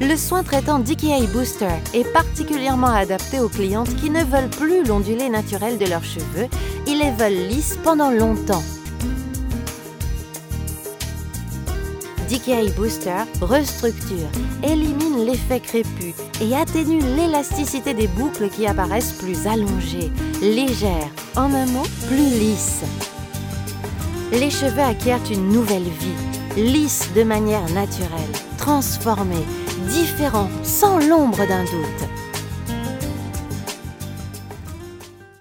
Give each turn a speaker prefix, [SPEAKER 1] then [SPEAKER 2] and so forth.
[SPEAKER 1] Le soin traitant Decay Booster est particulièrement adapté aux clientes qui ne veulent plus l'ondulé naturel de leurs cheveux, ils les veulent lisses pendant longtemps. Decay Booster restructure, élimine l'effet crépus et atténue l'élasticité des boucles qui apparaissent plus allongées, légères, en un mot, plus lisses. Les cheveux acquièrent une nouvelle vie, lisses de manière naturelle, transformés, différents, sans l'ombre d'un doute.